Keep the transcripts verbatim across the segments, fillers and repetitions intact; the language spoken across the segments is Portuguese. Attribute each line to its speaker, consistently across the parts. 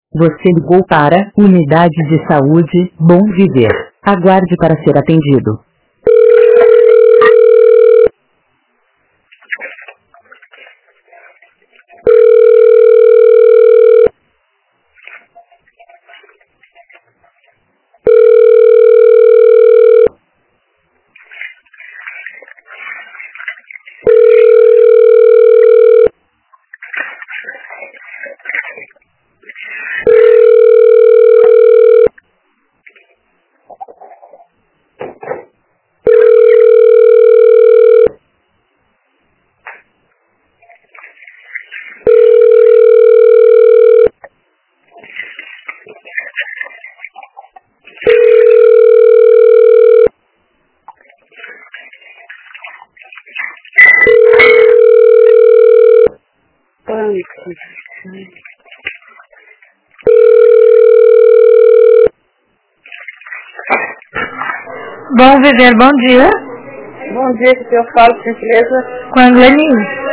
Speaker 1: Você ligou para Unidade de Saúde Bom Viver. Aguarde para ser atendido.
Speaker 2: Bom Viver, bom dia.
Speaker 3: Bom dia, que eu falo, por gentileza.
Speaker 2: Com a Gleni.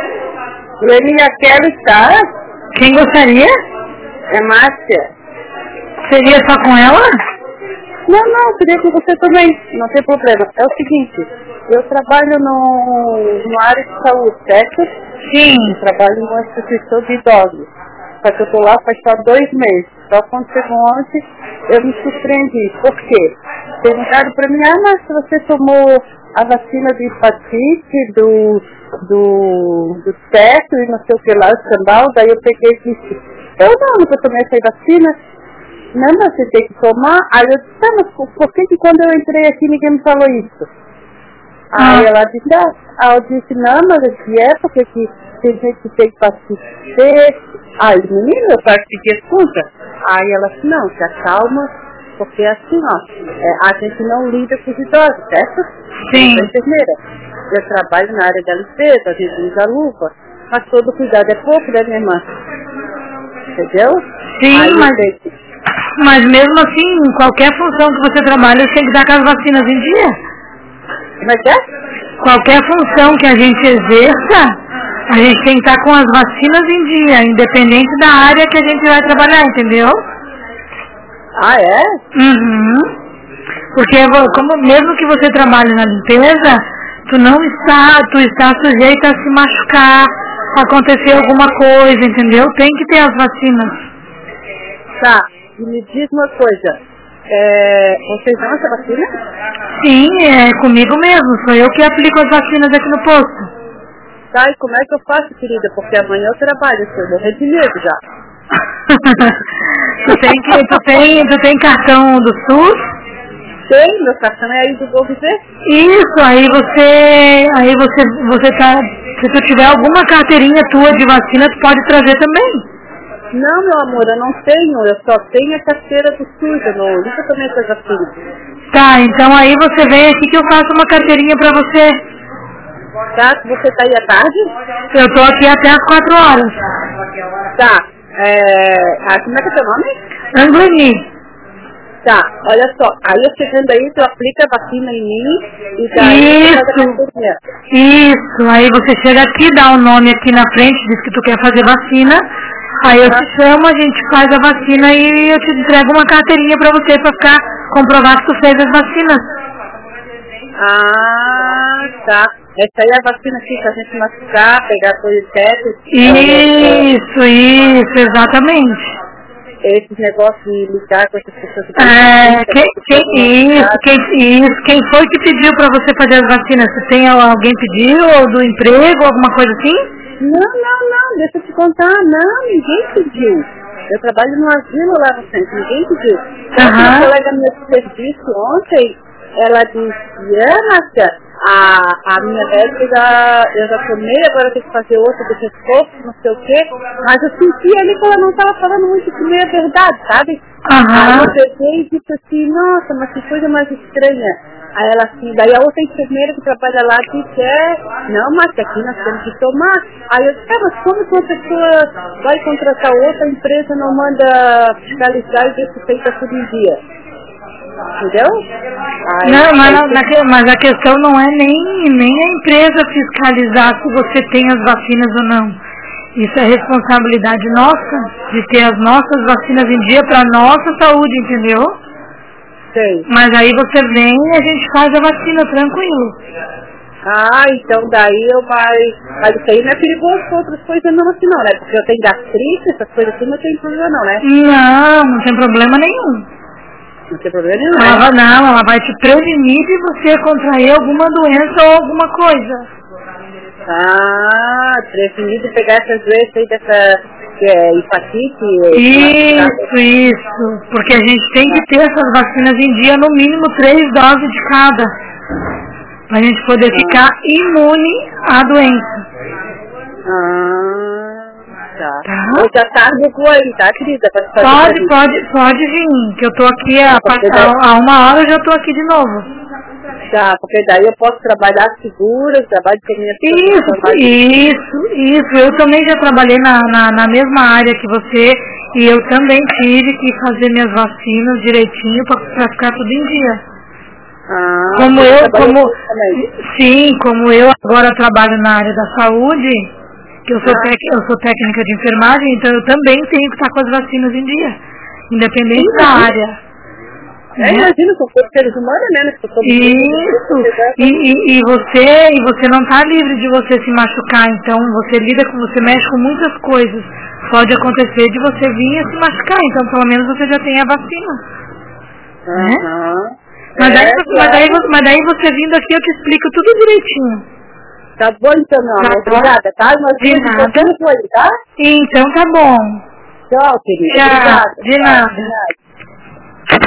Speaker 3: Gleni, a Kelly está?
Speaker 2: Quem gostaria?
Speaker 3: É Márcia.
Speaker 2: Seria só com ela?
Speaker 3: Não, não, seria com você também, não tem problema. É o seguinte, eu trabalho no, no área de saúde, certo?
Speaker 2: Sim.
Speaker 3: Eu trabalho numa instituição de idosos. Só que eu estou lá faz só dois meses. Só quando chegou ontem, eu me surpreendi. Por quê? Perguntaram para mim, ah, mas você tomou a vacina de hepatite, do, do, do teto e não sei o que lá, o escambau. Daí eu peguei e disse, eu não, nunca tomei essa vacina. Não, mas você tem que tomar. Aí eu disse, tá, mas por que que quando eu entrei aqui ninguém me falou isso?
Speaker 2: Ah.
Speaker 3: Aí ela disse, ah, aí eu disse, não, mas aqui é porque que tem gente que tem que participar. Aí, menina, eu participei, escuta. Aí ela disse, não, se acalma, porque é assim, ó, é, a gente não lida com os idosos, certo?
Speaker 2: Sim.
Speaker 3: Eu sou enfermeira. Eu trabalho na área da limpeza, a gente usa luva, mas todo cuidado é pouco, né, minha irmã? Entendeu?
Speaker 2: Sim,
Speaker 3: aí
Speaker 2: mas,
Speaker 3: tenho...
Speaker 2: mas mesmo assim, em qualquer função que você trabalha, você tem que dar com as vacinas em dia.
Speaker 3: Como é que é?
Speaker 2: Qualquer função que a gente exerça, a gente tem que estar com as vacinas em dia, independente da área que a gente vai trabalhar, entendeu?
Speaker 3: Ah, é?
Speaker 2: Uhum. Porque como, mesmo que você trabalhe na limpeza, tu não está, tu está sujeito a se machucar, a acontecer alguma coisa, entendeu? Tem que ter as vacinas.
Speaker 3: Tá, e me diz uma coisa, é, vocês dão essa vacina?
Speaker 2: Sim, é comigo mesmo, sou eu que aplico as vacinas aqui no posto.
Speaker 3: Tá, e como é que eu faço, querida? Porque amanhã eu trabalho, eu vou morrer de medo já.
Speaker 2: tu, tem que, tu, tem, tu tem cartão do SUS?
Speaker 3: Tem, meu cartão é aí do Bom Viver.
Speaker 2: Isso, aí você, aí você, você tá, se tu tiver alguma carteirinha tua de vacina, tu pode trazer também.
Speaker 3: Não, meu amor, eu não tenho, eu só tenho a carteira do SUS, eu não, nunca tomei essa vacina.
Speaker 2: Tá, então aí você vem aqui que eu faço uma carteirinha pra você.
Speaker 3: Tá, você tá aí à tarde?
Speaker 2: Eu tô aqui até as quatro horas.
Speaker 3: Tá, é... Ah, como é que é teu nome?
Speaker 2: Anglani.
Speaker 3: Tá, olha só, aí eu chegando aí, tu aplica a vacina em mim e daí
Speaker 2: Isso, isso, aí você chega aqui, dá o nome aqui na frente, diz que tu quer fazer vacina, aí eu te chamo, a gente faz a vacina e eu te entrego uma carteirinha pra você, pra ficar, comprovar que tu fez as vacinas.
Speaker 3: Ah, tá. Essa aí é a vacina aqui que a gente machucar, pegar coisa de teto.
Speaker 2: Isso, é, isso, exatamente.
Speaker 3: Esses negócios de ligar com essas pessoas que
Speaker 2: é, quem, quem, isso, quem, isso, quem foi que pediu pra você fazer as vacinas? Se tem alguém pediu, ou do emprego, alguma coisa assim?
Speaker 3: Não, não, não, deixa eu te contar, não, ninguém pediu. Eu trabalho no asilo lá no centro, ninguém pediu.
Speaker 2: Uhum.
Speaker 3: Uma colega minha de serviço ontem, ela disse, ah, Márcia, a, a minha médica já, eu já tomei, agora tem que fazer outra do reforço, não sei o quê, mas eu senti ali que ela não estava falando muito de meia verdade, sabe?
Speaker 2: Uhum.
Speaker 3: Aí eu peguei e disse assim, nossa, mas que coisa mais estranha. Aí ela assim, daí a outra enfermeira que trabalha lá disse, é, não, mas aqui nós temos que tomar. Aí eu disse, é, mas como que uma pessoa vai contratar outra empresa, não manda fiscalizar e ver se feita tudo em dia? Entendeu? Aí,
Speaker 2: não, mas,
Speaker 3: aí,
Speaker 2: na, mas a questão não é nem, nem a empresa fiscalizar se você tem as vacinas ou não. Isso é responsabilidade nossa, de ter as nossas vacinas em dia para nossa saúde, entendeu?
Speaker 3: Sei.
Speaker 2: Mas aí você vem e a gente faz a vacina, tranquilo.
Speaker 3: Ah, então daí eu vai... Mas isso aí não é perigoso com outras coisas não assim não, né? Porque eu tenho gastrite, essas coisas assim não tem problema não, né?
Speaker 2: Não, não tem problema nenhum.
Speaker 3: Não tem problema nenhum,
Speaker 2: Ela
Speaker 3: né?
Speaker 2: vai, não, ela vai te prevenir de você contrair alguma doença ou alguma coisa.
Speaker 3: Ah, prevenir de pegar essas doenças aí dessa é, hepatite.
Speaker 2: Isso, isso. Porque a gente tem que ter essas vacinas em dia, no mínimo três doses de cada. Pra gente poder ficar imune à doença.
Speaker 3: Ah, tá.
Speaker 2: Tá?
Speaker 3: Eu já tá no Google aí, tá, querida? Pra fazer
Speaker 2: Pode, pode, pode vir, que eu tô aqui há, há, há uma hora, eu já tô aqui de novo.
Speaker 3: Tá, porque daí eu posso trabalhar segura, trabalho com a minha
Speaker 2: Isso, isso, isso. Eu também já trabalhei na, na, na mesma área que você e eu também tive que fazer minhas vacinas direitinho para ficar tudo em dia.
Speaker 3: Ah,
Speaker 2: como eu, como, sim, como eu agora trabalho na área da saúde, que eu sou, ah. tec, eu sou técnica de enfermagem, então eu também tenho que estar com as vacinas em dia, independente sim, da área.
Speaker 3: É, né? Imagina, são todos seres humanos, né?
Speaker 2: Isso, e, e, e, você, e você não está livre de você se machucar, então você lida com, você mexe com muitas coisas. Pode acontecer de você vir a se machucar, então pelo menos você já tem a vacina.
Speaker 3: Uhum.
Speaker 2: Né? Mas, daí, é, mas, daí, mas daí você vindo aqui eu te explico tudo direitinho.
Speaker 3: Tá bom então, meu amor. Tá obrigada, tá? Nós
Speaker 2: de nada.
Speaker 3: Coisa, tá?
Speaker 2: Então tá bom.
Speaker 3: Tchau, querida.
Speaker 2: Tchau.
Speaker 3: Obrigada.
Speaker 2: De nada.
Speaker 3: De nada.